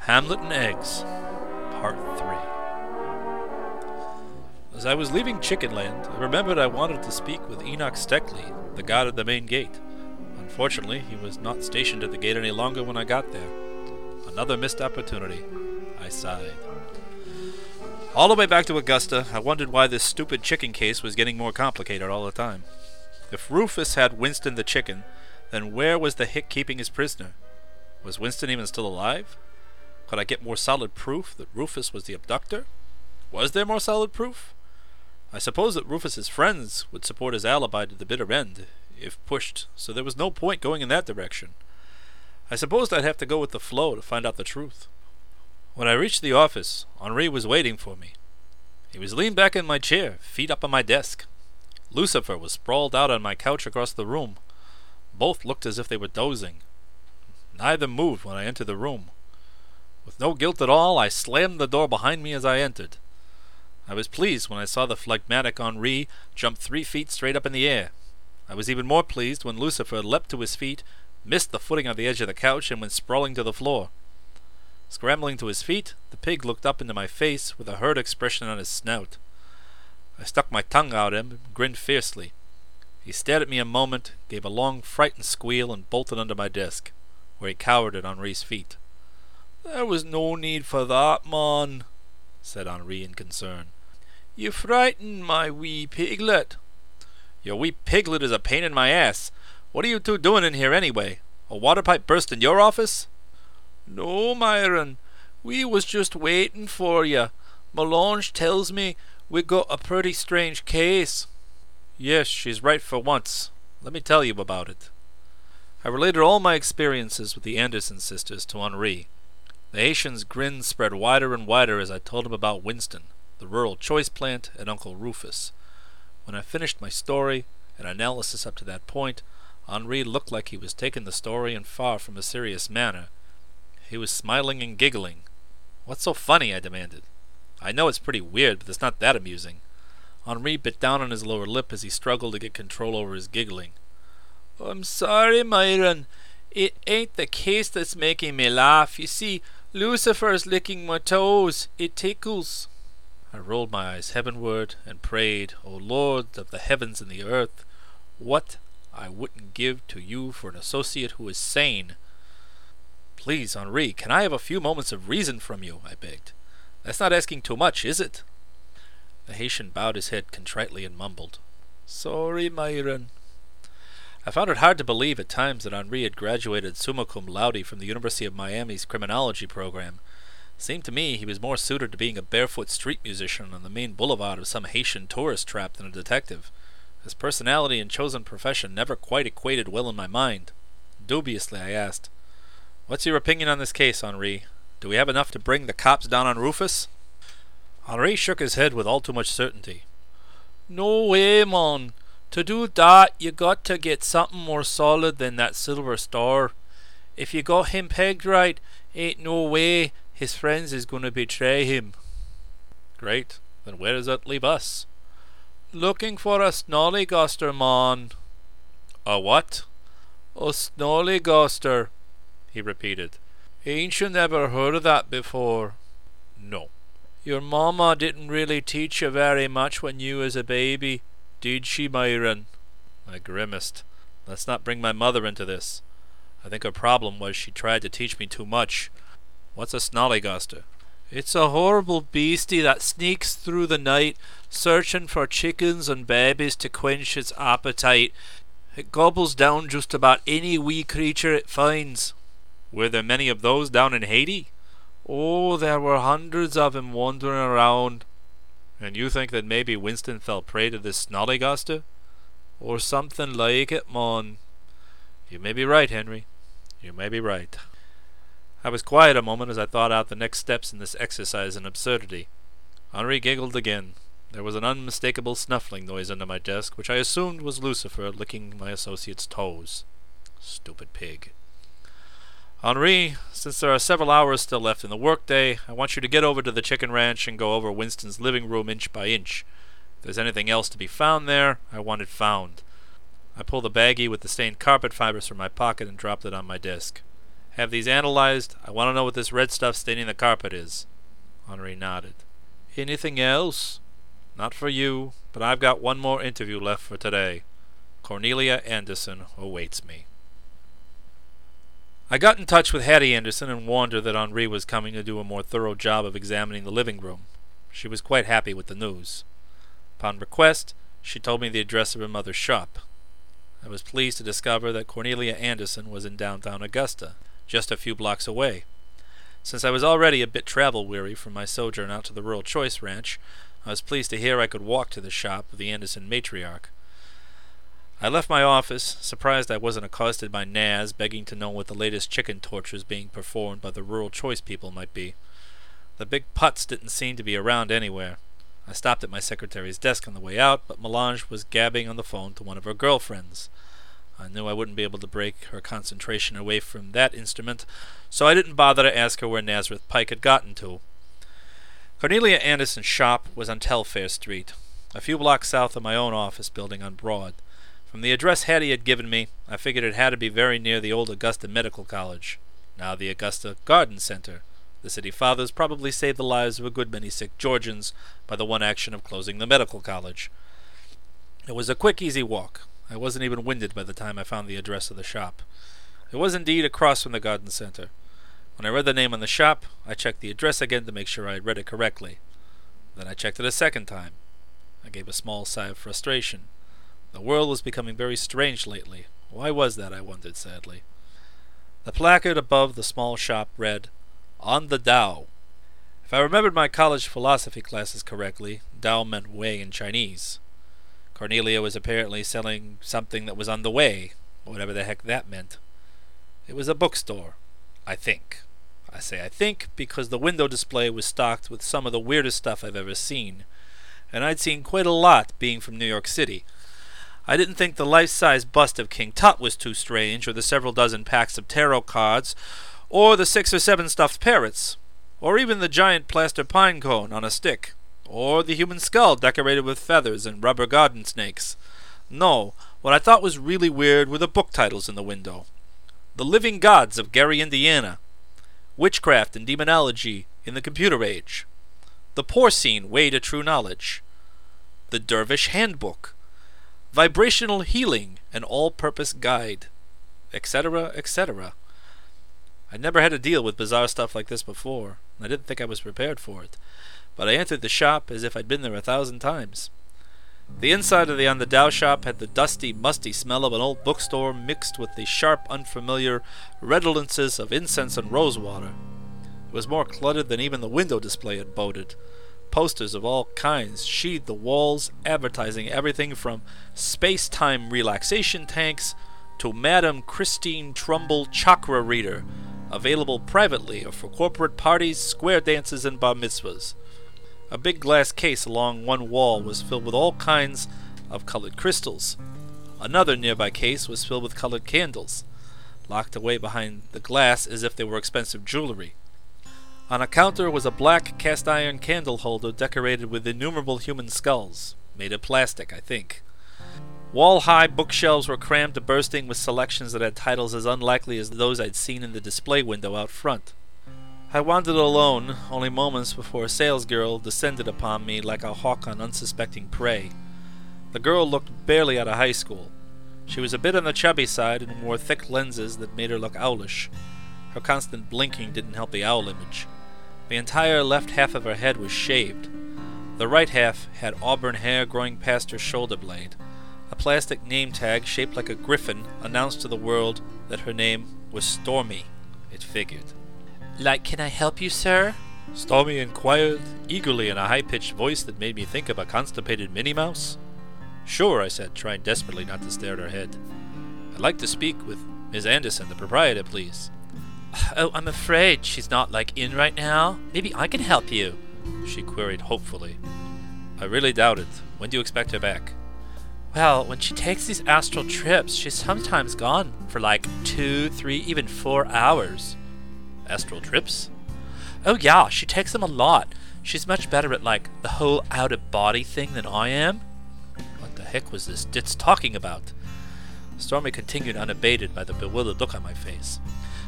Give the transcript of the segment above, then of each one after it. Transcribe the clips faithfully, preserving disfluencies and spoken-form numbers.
Hamlet and Eggs, Part three. As I was leaving Chickenland, I remembered I wanted to speak with Enoch Steckley, the guard at the main gate. Unfortunately, he was not stationed at the gate any longer when I got there. Another missed opportunity. I sighed. All the way back to Augusta, I wondered why this stupid chicken case was getting more complicated all the time. If Rufus had Winston the chicken, then where was the hick keeping his prisoner? Was Winston even still alive? Could I get more solid proof that Rufus was the abductor? Was there more solid proof? I suppose that Rufus's friends would support his alibi to the bitter end, if pushed, so there was no point going in that direction. I supposed I'd have to go with the flow to find out the truth. When I reached the office, Henri was waiting for me. He was leaned back in my chair, feet up on my desk. Lucifer was sprawled out on my couch across the room. Both looked as if they were dozing. Neither moved when I entered the room. With no guilt at all, I slammed the door behind me as I entered. I was pleased when I saw the phlegmatic Henri jump three feet straight up in the air. I was even more pleased when Lucifer leapt to his feet, missed the footing on the edge of the couch, and went sprawling to the floor. Scrambling to his feet, the pig looked up into my face with a hurt expression on his snout. I stuck my tongue out at him and grinned fiercely. He stared at me a moment, gave a long frightened squeal, and bolted under my desk, where he cowered at Henri's feet. "There was no need for that, man," said Henri in concern. "You frightened my wee piglet." "Your wee piglet is a pain in my ass. What are you two doing in here anyway? A water pipe burst in your office?" "No, Myron. We was just waiting for you. Melange tells me we got a pretty strange case." "Yes, she's right for once. Let me tell you about it." I related all my experiences with the Anderson sisters to Henri. The Haitian's grin spread wider and wider as I told him about Winston, the rural choice plant, and Uncle Rufus. When I finished my story and analysis up to that point, Henri looked like he was taking the story in far from a serious manner. He was smiling and giggling. "What's so funny?" I demanded. "I know it's pretty weird, but it's not that amusing." Henri bit down on his lower lip as he struggled to get control over his giggling. "I'm sorry, Myron. It ain't the case that's making me laugh. You see, Lucifer's licking my toes. It tickles." I rolled my eyes heavenward and prayed, "O Lord of the heavens and the earth, what I wouldn't give to you for an associate who is sane." "Please, Henri, can I have a few moments of reason from you?" I begged. "That's not asking too much, is it?" The Haitian bowed his head contritely and mumbled, "Sorry, Myron." I found it hard to believe at times that Henri had graduated summa cum laude from the University of Miami's criminology program. It seemed to me he was more suited to being a barefoot street musician on the main boulevard of some Haitian tourist trap than a detective. His personality and chosen profession never quite equated well in my mind. Dubiously I asked, "What's your opinion on this case, Henri? Do we have enough to bring the cops down on Rufus?" Henri shook his head with all too much certainty. "No way, man. To do that, you got to get something more solid than that silver star. If you got him pegged right, ain't no way his friends is going to betray him." "Great. Then where does that leave us?" "Looking for a snollygoster, man." "A what?" "A snollygoster," he repeated. "Ain't you never heard of that before?" "No." "Your mama didn't really teach you very much when you was a baby, did she, Myron?" I grimaced. Let's not bring my mother into this. I think her problem was she tried to teach me too much. What's a snollygoster? "It's a horrible beastie that sneaks through the night, searching for chickens and babies to quench its appetite. It gobbles down just about any wee creature it finds." "Were there many of those down in Haiti?" "Oh, there were hundreds of 'em wandering around." "And you think that maybe Winston fell prey to this snollygoster?" "Or something like it, mon." "You may be right, Henry. You may be right." I was quiet a moment as I thought out the next steps in this exercise in absurdity. Henri giggled again. There was an unmistakable snuffling noise under my desk, which I assumed was Lucifer licking my associate's toes. Stupid pig. "Henri, since there are several hours still left in the workday, I want you to get over to the chicken ranch and go over Winston's living room inch by inch. If there's anything else to be found there, I want it found." I pulled a baggie with the stained carpet fibers from my pocket and dropped it on my desk. Have these analyzed. I want to know what this red stuff staining the carpet is. Henri nodded. Anything else? Not for you, but I've got one more interview left for today. Cornelia Anderson awaits me. I got in touch with Hattie Anderson and warned her that Henri was coming to do a more thorough job of examining the living room. She was quite happy with the news. Upon request, she told me the address of her mother's shop. I was pleased to discover that Cornelia Anderson was in downtown Augusta, just a few blocks away. Since I was already a bit travel-weary from my sojourn out to the Rural Choice Ranch, I was pleased to hear I could walk to the shop of the Anderson matriarch. I left my office, surprised I wasn't accosted by Naz, begging to know what the latest chicken tortures being performed by the Rural Choice people might be. The big putts didn't seem to be around anywhere. I stopped at my secretary's desk on the way out, but Melange was gabbing on the phone to one of her girlfriends. I knew I wouldn't be able to break her concentration away from that instrument, so I didn't bother to ask her where Nazareth Pike had gotten to. Cornelia Anderson's shop was on Telfair Street, a few blocks south of my own office building on Broad. From the address Hattie had given me, I figured it had to be very near the old Augusta Medical College, now the Augusta Garden Center. The city fathers probably saved the lives of a good many sick Georgians by the one action of closing the medical college. It was a quick, easy walk. I wasn't even winded by the time I found the address of the shop. It was indeed across from the garden center. When I read the name on the shop, I checked the address again to make sure I had read it correctly. Then I checked it a second time. I gave a small sigh of frustration. The world was becoming very strange lately. Why was that, I wondered sadly. The placard above the small shop read, On the Tao. If I remembered my college philosophy classes correctly, Tao meant way in Chinese. Cornelia was apparently selling something that was on the way, whatever the heck that meant. It was a bookstore, I think. I say I think because the window display was stocked with some of the weirdest stuff I've ever seen, and I'd seen quite a lot being from New York City. I didn't think the life-size bust of King Tut was too strange, or the several dozen packs of tarot cards, or the six or seven stuffed parrots, or even the giant plaster pine cone on a stick, or the human skull decorated with feathers and rubber garden snakes. No, what I thought was really weird were the book titles in the window. The Living Gods of Gary, Indiana, Witchcraft and Demonology in the Computer Age, The Porcine Way to True Knowledge, The Dervish Handbook, Vibrational Healing, an All-Purpose Guide, et cetera, et cetera. I'd never had to deal with bizarre stuff like this before, and I didn't think I was prepared for it, but I entered the shop as if I'd been there a thousand times. The inside of the On the Tao shop had the dusty, musty smell of an old bookstore mixed with the sharp, unfamiliar redolence of incense and rosewater. It was more cluttered than even the window display had boded. Posters of all kinds sheathed the walls, advertising everything from space-time relaxation tanks to Madame Christine Trumbull Chakra Reader, available privately or for corporate parties, square dances, and bar mitzvahs. A big glass case along one wall was filled with all kinds of colored crystals. Another nearby case was filled with colored candles, locked away behind the glass as if they were expensive jewelry. On a counter was a black cast-iron candle holder decorated with innumerable human skulls, made of plastic, I think. Wall-high bookshelves were crammed to bursting with selections that had titles as unlikely as those I'd seen in the display window out front. I wandered alone, only moments before a salesgirl descended upon me like a hawk on unsuspecting prey. The girl looked barely out of high school. She was a bit on the chubby side and wore thick lenses that made her look owlish. Her constant blinking didn't help the owl image. The entire left half of her head was shaved. The right half had auburn hair growing past her shoulder blade. A plastic name tag shaped like a griffin announced to the world that her name was Stormy. It figured. "Like, can I help you, sir?" Stormy inquired, eagerly in a high-pitched voice that made me think of a constipated Minnie Mouse. "Sure," I said, trying desperately not to stare at her head. "I'd like to speak with Miss Anderson, the proprietor, please." "Oh, I'm afraid she's not, like, in right now. Maybe I can help you," she queried hopefully. "I really doubt it. When do you expect her back?" "Well, when she takes these astral trips, she's sometimes gone for, like, two, three, even four hours. "Astral trips?" "Oh, yeah, she takes them a lot. She's much better at, like, the whole out-of-body thing than I am." What the heck was this ditz talking about? Stormy continued unabated by the bewildered look on my face.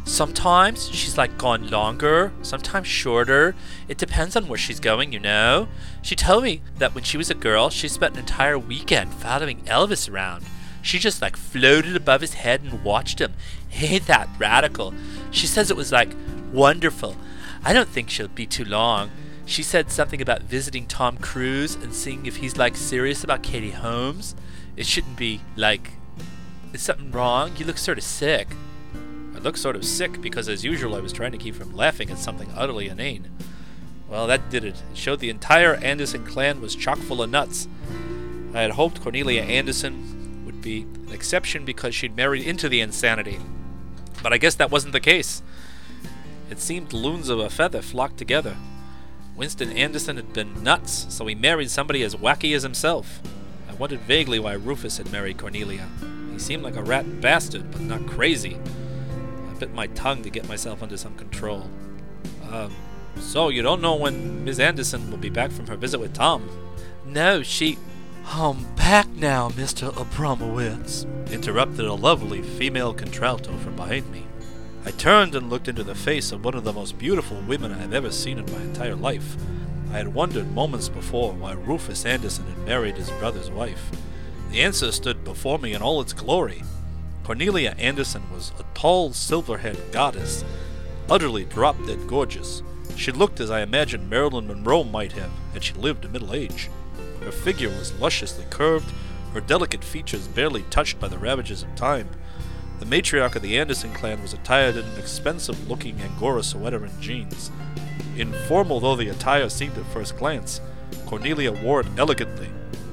Sometimes she's like gone longer, sometimes shorter. It depends on where she's going, you know. She told me that when she was a girl, she spent an entire weekend following Elvis around. She just like floated above his head and watched him. Ain't that radical? She says it was like wonderful. I don't think she'll be too long. She said something about visiting Tom Cruise and seeing if he's like serious about Katie Holmes. It shouldn't be like, is something wrong? You look sort of sick. I look sort of sick because, as usual, I was trying to keep from laughing at something utterly inane. Well, that did it. It showed the entire Anderson clan was chock full of nuts. I had hoped Cornelia Anderson would be an exception because she'd married into the insanity. But I guess that wasn't the case. It seemed loons of a feather flocked together. Winston Anderson had been nuts, so he married somebody as wacky as himself. I wondered vaguely why Rufus had married Cornelia. He seemed like a rat bastard, but not crazy. I bit my tongue to get myself under some control. Um, so you don't know when Miss Anderson will be back from her visit with Tom? No, she... I'm back now, Mister Abramowitz, interrupted a lovely female contralto from behind me. I turned and looked into the face of one of the most beautiful women I have ever seen in my entire life. I had wondered moments before why Rufus Anderson had married his brother's wife. The answer stood before me in all its glory. Cornelia Anderson was a tall, silver-haired goddess, utterly drop-dead gorgeous. She looked as I imagined Marilyn Monroe might have had she lived to middle age. Her figure was lusciously curved, her delicate features barely touched by the ravages of time. The matriarch of the Anderson clan was attired in an expensive-looking Angora sweater and jeans. Informal though the attire seemed at first glance, Cornelia wore it elegantly.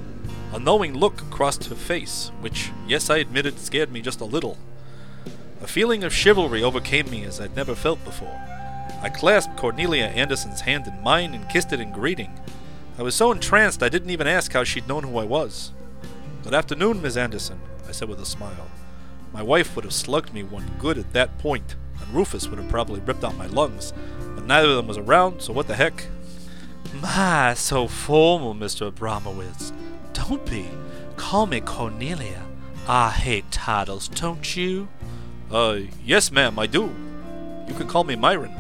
A knowing look crossed her face, which, yes, I admitted, scared me just a little. A feeling of chivalry overcame me as I'd never felt before. I clasped Cornelia Anderson's hand in mine and kissed it in greeting. I was so entranced I didn't even ask how she'd known who I was. "Good afternoon, Miss Anderson," I said with a smile. My wife would have slugged me one good at that point, and Rufus would have probably ripped out my lungs, but neither of them was around, so what the heck? My, so formal, Mister Abramowitz. Don't be. Call me Cornelia. I hate titles, don't you? Uh, yes, ma'am, I do. You can call me Myron.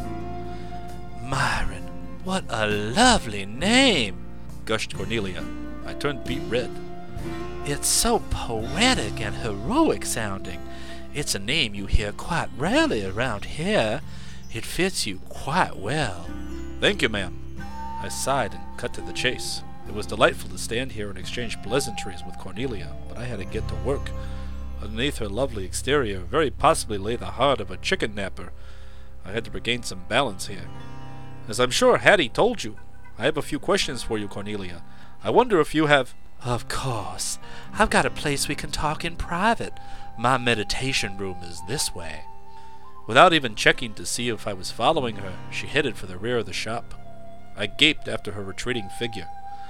Myron, what a lovely name, gushed Cornelia. I turned beet red. It's so poetic and heroic sounding. It's a name you hear quite rarely around here. It fits you quite well. Thank you, ma'am. I sighed and cut to the chase. It was delightful to stand here and exchange pleasantries with Cornelia, but I had to get to work. Underneath her lovely exterior very possibly lay the heart of a chicken napper. I had to regain some balance here. As I'm sure Hattie told you, I have a few questions for you, Cornelia. I wonder if you have... Of course. I've got a place we can talk in private. My meditation room is this way. Without even checking to see if I was following her, she headed for the rear of the shop. I gaped after her retreating figure.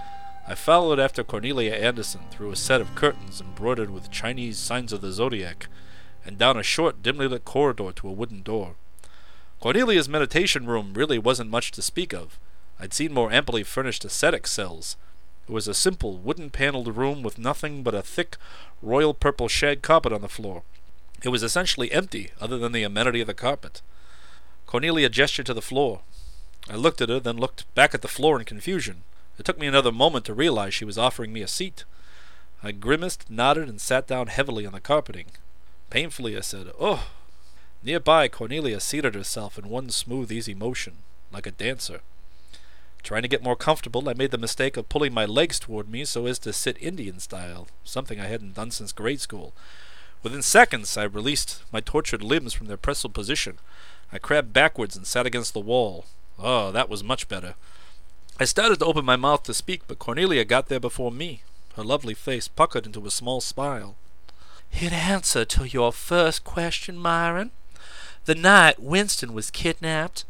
I followed after Cornelia Anderson through a set of curtains embroidered with Chinese signs of the zodiac, and down a short, dimly lit corridor to a wooden door. Cornelia's meditation room really wasn't much to speak of. I'd seen more amply furnished ascetic cells. It was a simple, wooden-paneled room with nothing but a thick, royal purple shag carpet on the floor. It was essentially empty, other than the amenity of the carpet. Cornelia gestured to the floor. I looked at her, then looked back at the floor in confusion. It took me another moment to realize she was offering me a seat. I grimaced, nodded, and sat down heavily on the carpeting. Painfully I said, "Oh!" Nearby, Cornelia seated herself in one smooth, easy motion, like a dancer. Trying to get more comfortable, I made the mistake of pulling my legs toward me so as to sit Indian style, something I hadn't done since grade school. Within seconds, I released my tortured limbs from their pretzel position. I crabbed backwards and sat against the wall. Oh, that was much better. I started to open my mouth to speak, but Cornelia got there before me. Her lovely face puckered into a small smile. In answer to your first question, Myron, the night Winston was kidnapped,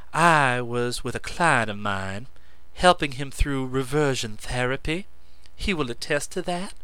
I was with a client of mine, helping him through reversion therapy. He will attest to that.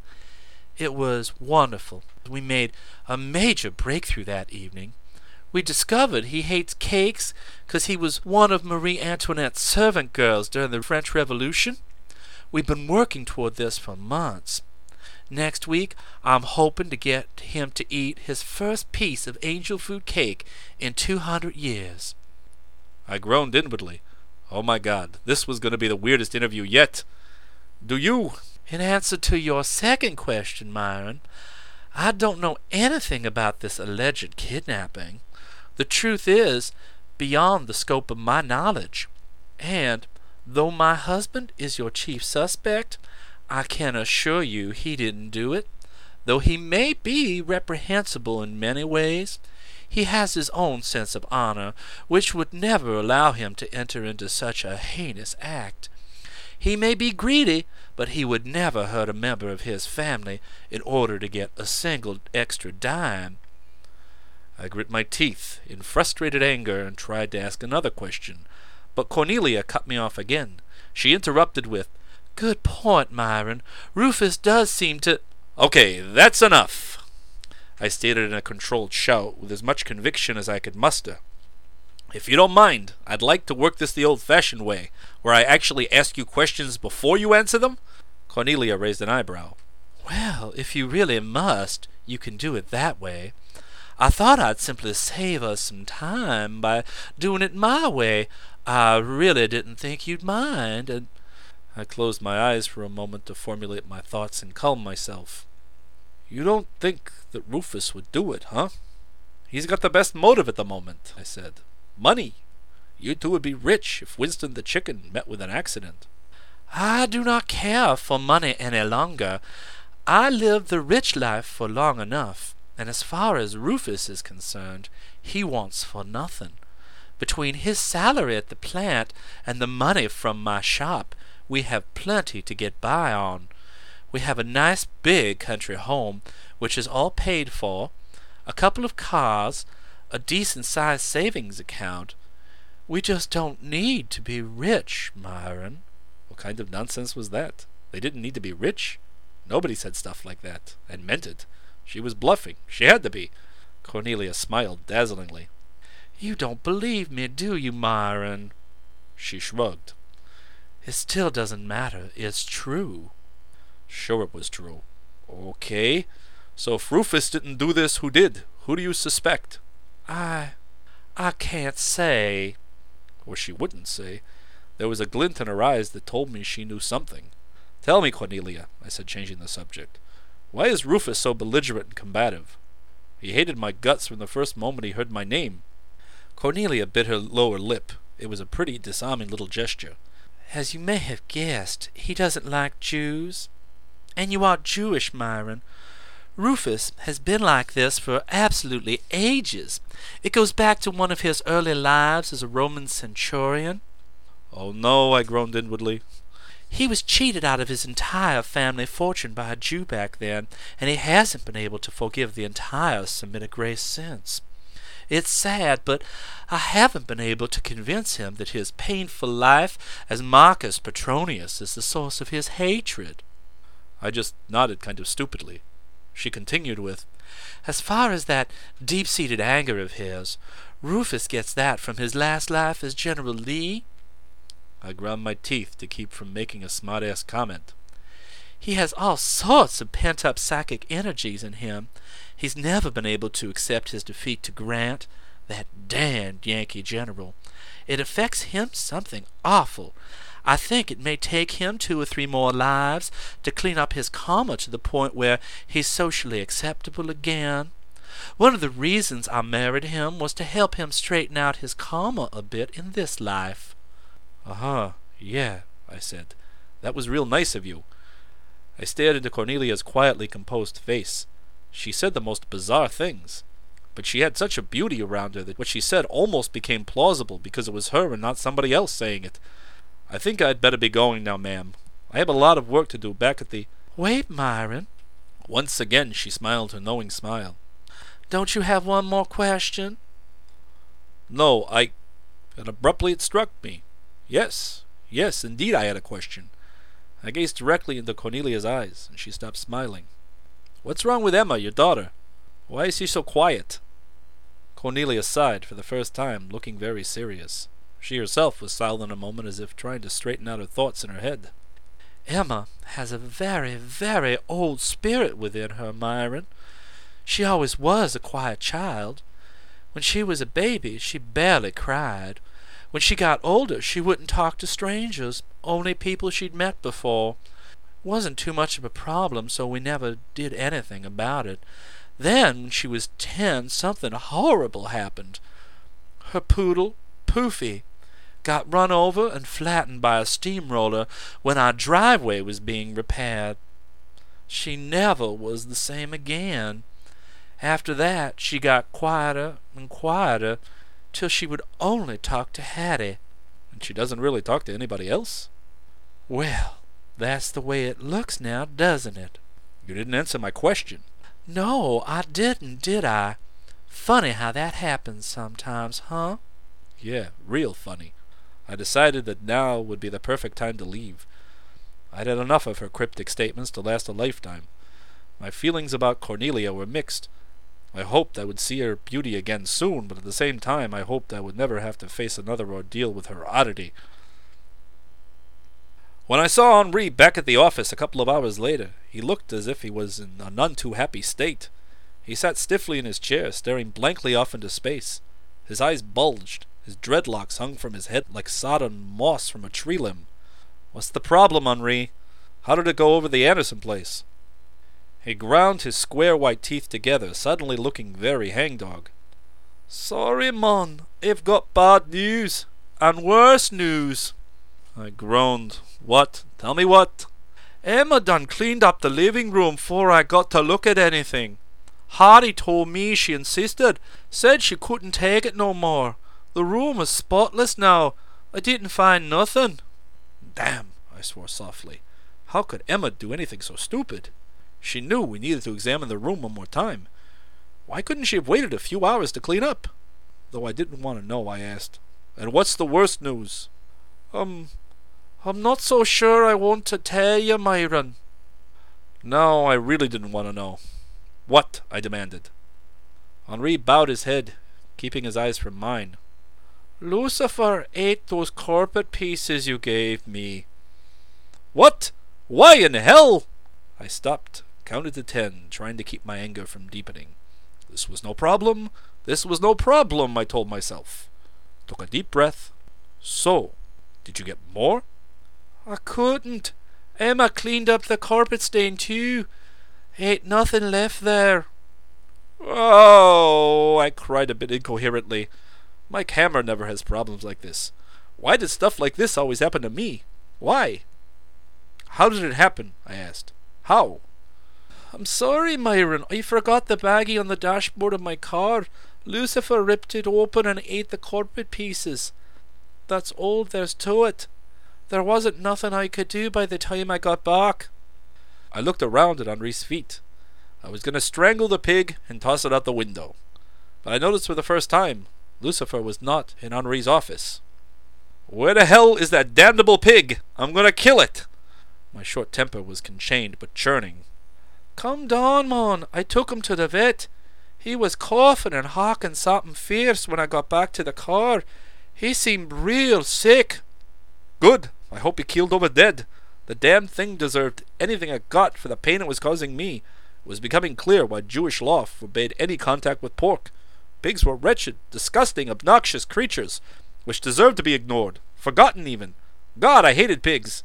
It was wonderful. We made a major breakthrough that evening. We discovered he hates cakes because he was one of Marie Antoinette's servant girls during the French Revolution. We've been working toward this for months. Next week, I'm hoping to get him to eat his first piece of angel food cake in two hundred years. I groaned inwardly. Oh my God, this was going to be the weirdest interview yet. Do you? In answer to your second question, Myron, I don't know anything about this alleged kidnapping. The truth is beyond the scope of my knowledge. And, though my husband is your chief suspect, I can assure you he didn't do it. Though he may be reprehensible in many ways, he has his own sense of honor, which would never allow him to enter into such a heinous act. He may be greedy, but he would never hurt a member of his family in order to get a single extra dime. I grit my teeth in frustrated anger and tried to ask another question, but Cornelia cut me off again. She interrupted with, "Good point, Myron. Rufus does seem to—" "Okay, that's enough," I stated in a controlled shout with as much conviction as I could muster. "If you don't mind, I'd like to work this the old-fashioned way, where I actually ask you questions before you answer them." Cornelia raised an eyebrow. "Well, if you really must, you can do it that way. I thought I'd simply save us some time by doing it my way. I really didn't think you'd mind, and—" I closed my eyes for a moment to formulate my thoughts and calm myself. "You don't think that Rufus would do it, huh? He's got the best motive at the moment," I said. "Money. You two would be rich if Winston the chicken met with an accident." "I do not care for money any longer. I lived the rich life for long enough, and as far as Rufus is concerned, he wants for nothing. Between his salary at the plant and the money from my shop, we have plenty to get by on. We have a nice big country home, which is all paid for, a couple of cars, a decent-sized savings account. We just don't need to be rich, Myron." What kind of nonsense was that? They didn't need to be rich? Nobody said stuff like that, and meant it. She was bluffing. She had to be. Cornelia smiled dazzlingly. "You don't believe me, do you, Myron?" She shrugged. "It still doesn't matter. It's true." Sure it was true. Okay. So if Rufus didn't do this, who did? Who do you suspect? I... I can't say." Or she wouldn't say. There was a glint in her eyes that told me she knew something. "Tell me, Cornelia," I said, changing the subject. "Why is Rufus so belligerent and combative? He hated my guts from the first moment he heard my name." Cornelia bit her lower lip. It was a pretty disarming little gesture. "As you may have guessed, he doesn't like Jews. And you are Jewish, Myron. Rufus has been like this for absolutely ages. It goes back to one of his early lives as a Roman centurion." "Oh no," I groaned inwardly. "He was cheated out of his entire family fortune by a Jew back then, and he hasn't been able to forgive the entire Semitic race since. It's sad, but I haven't been able to convince him that his painful life as Marcus Petronius is the source of his hatred." I just nodded kind of stupidly. She continued with, "As far as that deep-seated anger of his, Rufus gets that from his last life as General Lee." I ground my teeth to keep from making a smart-ass comment. "He has all sorts of pent-up psychic energies in him. He's never been able to accept his defeat to Grant, that damned Yankee general. It affects him something awful. I think it may take him two or three more lives to clean up his karma to the point where he's socially acceptable again. One of the reasons I married him was to help him straighten out his karma a bit in this life." "Uh-huh, yeah," I said. "That was real nice of you." I stared into Cornelia's quietly composed face. She said the most bizarre things, but she had such a beauty around her that what she said almost became plausible because it was her and not somebody else saying it. "I think I'd better be going now, ma'am. I have a lot of work to do back at the—" "Wait, Myron." Once again she smiled her knowing smile. "Don't you have one more question?" "No, I—" And abruptly it struck me. Yes, yes, indeed I had a question. I gazed directly into Cornelia's eyes, and she stopped smiling. "What's wrong with Emma, your daughter? Why is she so quiet?" Cornelia sighed for the first time, looking very serious. She herself was silent a moment as if trying to straighten out her thoughts in her head. Emma has a very, very old spirit within her, Myron. She always was a quiet child. When she was a baby, she barely cried. When she got older, she wouldn't talk to strangers, only people she'd met before. Wasn't too much of a problem, so we never did anything about it. Then, when she was ten, something horrible happened. Her poodle, Poofy, got run over and flattened by a steamroller when our driveway was being repaired. She never was the same again. After that, she got quieter and quieter, till she would only talk to Hattie. And she doesn't really talk to anybody else? Well, that's the way it looks now, doesn't it? You didn't answer my question. No, I didn't, did I? Funny how that happens sometimes, huh? Yeah, real funny. I decided that now would be the perfect time to leave. I'd had enough of her cryptic statements to last a lifetime. My feelings about Cornelia were mixed. I hoped I would see her beauty again soon, but at the same time I hoped I would never have to face another ordeal with her oddity. When I saw Henri back at the office a couple of hours later, he looked as if he was in a none too happy state. He sat stiffly in his chair, staring blankly off into space. His eyes bulged. His dreadlocks hung from his head like sodden moss from a tree limb. "What's the problem, Henri? How did it go over the Anderson place?" He ground his square white teeth together, suddenly looking very hangdog. "Sorry, mon, I've got bad news, and worse news." I groaned. "What? Tell me what?" "Emma done cleaned up the living room 'fore I got to look at anything. Hattie told me she insisted, said she couldn't take it no more. The room was spotless now. I didn't find nothing." "Damn," I swore softly. How could Emma do anything so stupid? She knew we needed to examine the room one more time. Why couldn't she have waited a few hours to clean up? Though I didn't want to know, I asked, "And what's the worst news?" Um, I'm not so sure I want to tell you, Myron." No, I really didn't want to know. "What?" I demanded. Henri bowed his head, keeping his eyes from mine. "Lucifer ate those carpet pieces you gave me." "What? Why in hell?" I stopped, counted to ten, trying to keep my anger from deepening. This was no problem. This was no problem, I told myself. Took a deep breath. "So, did you get more?" "I couldn't. Emma cleaned up the carpet stain too. Ain't nothing left there." "Oh," I cried a bit incoherently. Mike Hammer never has problems like this. Why did stuff like this always happen to me? Why? "How did it happen?" I asked. "How?" "I'm sorry, Myron. I forgot the baggie on the dashboard of my car. Lucifer ripped it open and ate the carpet pieces. That's all there's to it. There wasn't nothing I could do by the time I got back." I looked around at Henri's feet. I was going to strangle the pig and toss it out the window. But I noticed for the first time, Lucifer was not in Henri's office. "Where the hell is that damnable pig? I'm going to kill it!" My short temper was conchained but churning. "Come down, mon. I took him to the vet. He was coughing and hawking something fierce when I got back to the car. He seemed real sick." "Good. I hope he keeled over dead. The damned thing deserved anything it got for the pain it was causing me. It was becoming clear why Jewish law forbade any contact with pork. Pigs were wretched, disgusting, obnoxious creatures, which deserved to be ignored, forgotten even. God, I hated pigs.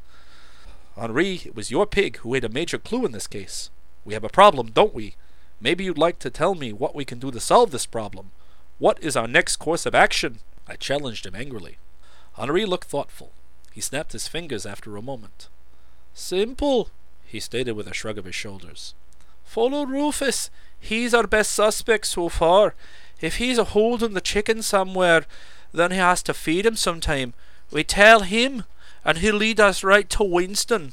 Henri, it was your pig who had a major clue in this case. We have a problem, don't we? Maybe you'd like to tell me what we can do to solve this problem. What is our next course of action?" I challenged him angrily. Henri looked thoughtful. He snapped his fingers after a moment. "Simple," he stated with a shrug of his shoulders. "Follow Rufus. He's our best suspect so far. If he's a holding the chicken somewhere, then he has to feed him sometime. We tell him, and he'll lead us right to Winston."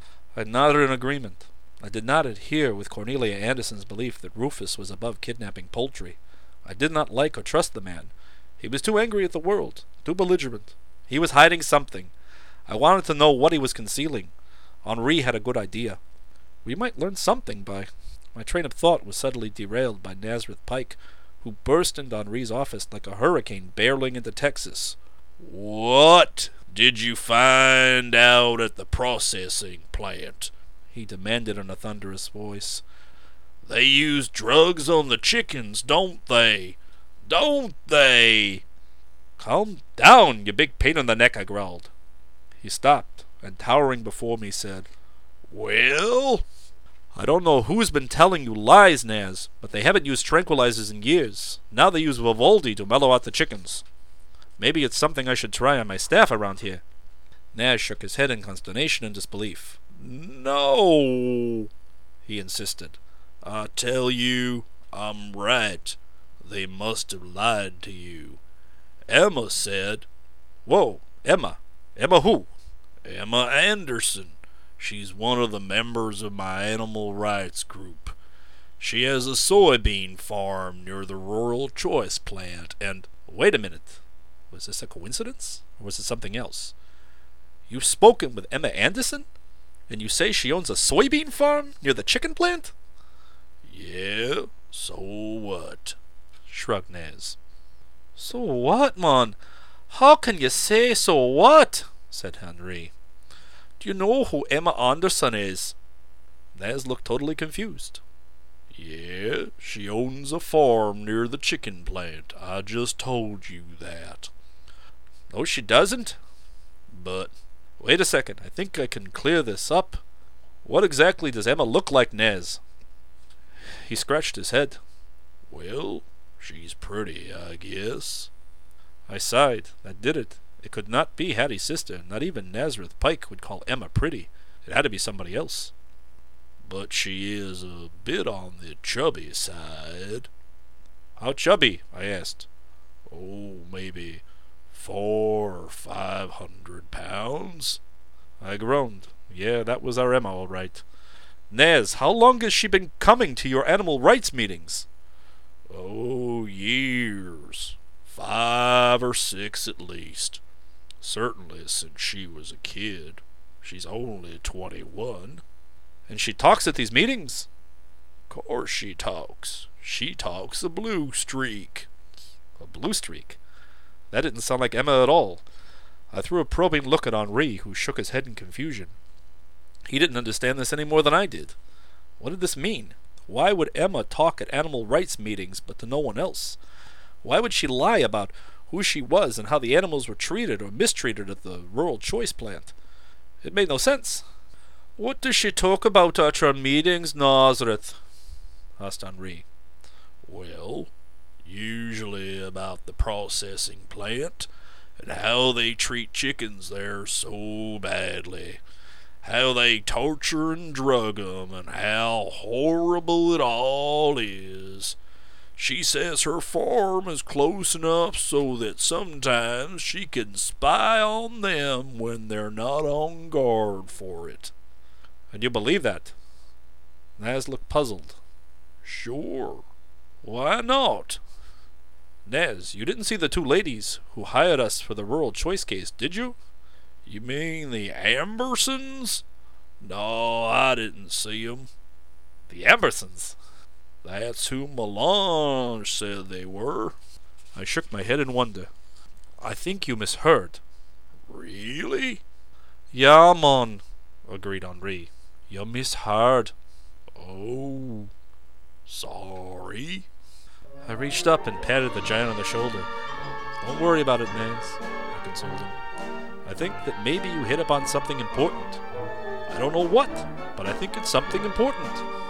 I nodded in agreement. I did not adhere with Cornelia Anderson's belief that Rufus was above kidnapping poultry. I did not like or trust the man. He was too angry at the world, too belligerent. He was hiding something. I wanted to know what he was concealing. Henri had a good idea. We might learn something by... My train of thought was suddenly derailed by Nazareth Pike, who burst into Henri's office like a hurricane barreling into Texas. "What Did you find out at the processing plant? He demanded in a thunderous voice. They use drugs on the chickens, don't they? Don't they? Calm down, you big pain in the neck, I growled. He stopped, and towering before me said, Well? I don't know who's been telling you lies, Naz, but they haven't used tranquilizers in years. Now they use Vivaldi to mellow out the chickens. Maybe it's something I should try on my staff around here. Naz shook his head in consternation and disbelief. No, he insisted. I tell you, I'm right. They must have lied to you. Emma said... Whoa, Emma. Emma who? Emma Anderson. She's one of the members of my animal rights group. She has a soybean farm near the Rural Choice Plant, and... Wait a minute. Was this a coincidence? Or was it something else? You've spoken with Emma Anderson? And you say she owns a soybean farm near the chicken plant? Yeah, so what? Shrugged Naz. So what, man? How can you say so what? Said Henry. Do you know who Emma Anderson is? Naz looked totally confused. Yeah, she owns a farm near the chicken plant. I just told you that. No, she doesn't. But, wait a second. I think I can clear this up. What exactly does Emma look like, Naz? He scratched his head. Well, she's pretty, I guess. I sighed. That did it. It could not be Hattie's sister. Not even Nazareth Pike would call Emma pretty. It had to be somebody else. But she is a bit on the chubby side. How chubby? I asked. Oh, maybe four or five hundred pounds. I groaned. Yeah, that was our Emma, all right. Naz, how long has she been coming to your animal rights meetings? Oh, years. Five or six at least. Certainly since she was a kid. She's only twenty-one. And she talks at these meetings? Course she talks. She talks a blue streak. A blue streak? That didn't sound like Emma at all. I threw a probing look at Henri, who shook his head in confusion. He didn't understand this any more than I did. What did this mean? Why would Emma talk at animal rights meetings but to no one else? Why would she lie about who she was and how the animals were treated or mistreated at the Rural Choice Plant? It made no sense. What does she talk about at her meetings, Nazareth? Asked Henri. Well, usually about the processing plant and how they treat chickens there so badly. How they torture and drug 'em, and how horrible it all is. She says her farm is close enough so that sometimes she can spy on them when they're not on guard for it. And you believe that? Naz looked puzzled. Sure. Why not? Naz, you didn't see the two ladies who hired us for the Rural Choice case, did you? You mean the Ambersons? No, I didn't see 'em. The Ambersons? That's who Melange said they were. I shook my head in wonder. I think you misheard. Really? Yeah, mon, agreed Henri. You misheard. Oh, sorry. I reached up and patted the giant on the shoulder. Don't worry about it, Naz, I consoled him. I think that maybe you hit upon something important. I don't know what, but I think it's something important.